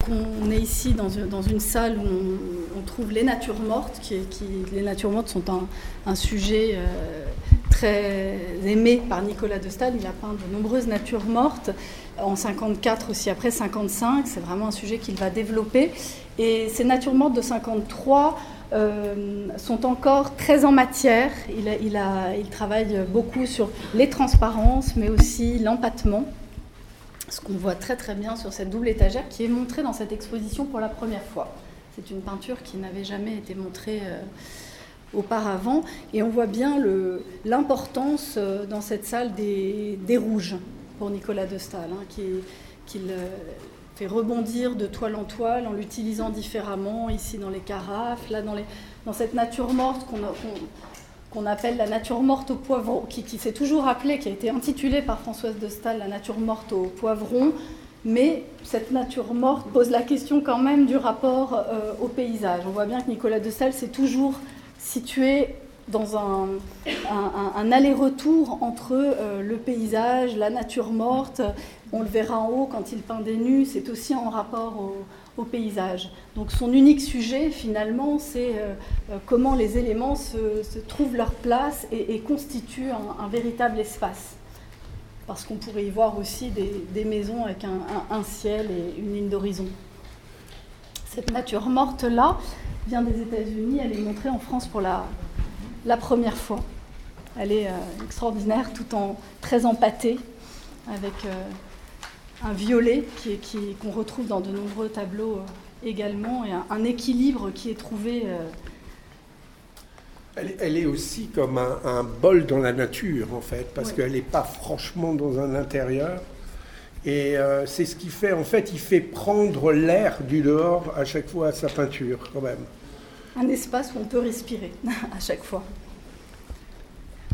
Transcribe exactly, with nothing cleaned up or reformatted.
on est ici dans une, dans une salle où on, on trouve les natures mortes. Qui, qui, les natures mortes sont un, un sujet euh, très aimé par Nicolas de Staël. Il a peint de nombreuses natures mortes, en cinquante-quatre aussi, après cinquante-cinq. C'est vraiment un sujet qu'il va développer. Et ces natures mortes de cinquante-trois euh, sont encore très en matière. Il, a, il, a, il travaille beaucoup sur les transparences, mais aussi l'empattement. Ce qu'on voit très très bien sur cette double étagère qui est montrée dans cette exposition pour la première fois. C'est une peinture qui n'avait jamais été montrée euh, auparavant. Et on voit bien le, l'importance euh, dans cette salle des, des rouges pour Nicolas de Staël, hein, qui, qu'il euh, fait rebondir de toile en toile en l'utilisant différemment, ici dans les carafes, là dans, les, dans cette nature morte qu'on a... Qu'on, qu'on appelle la nature morte au poivron, qui, qui s'est toujours appelée, qui a été intitulée par Françoise de Staël la nature morte au poivron, mais cette nature morte pose la question quand même du rapport euh, au paysage. On voit bien que Nicolas de Staël s'est toujours situé dans un, un, un aller-retour entre euh, le paysage, la nature morte. On le verra en haut quand il peint des nus, c'est aussi en rapport au, au paysage. Donc son unique sujet, finalement, c'est euh, comment les éléments se, se trouvent leur place et, et constituent un, un véritable espace. Parce qu'on pourrait y voir aussi des, des maisons avec un, un, un ciel et une ligne d'horizon. Cette nature morte-là vient des États-Unis, elle est montrée en France pour la, la première fois. Elle est euh, extraordinaire, tout en très empâtée, avec... Euh, un violet qui est, qui, qu'on retrouve dans de nombreux tableaux euh, également, et un, un équilibre qui est trouvé. Euh... Elle, elle est aussi comme un, un bol dans la nature, en fait, parce oui. qu'elle n'est pas franchement dans un intérieur. Et euh, c'est ce qui fait, en fait, il fait prendre l'air du dehors à chaque fois à sa peinture, quand même. Un espace où on peut respirer à chaque fois.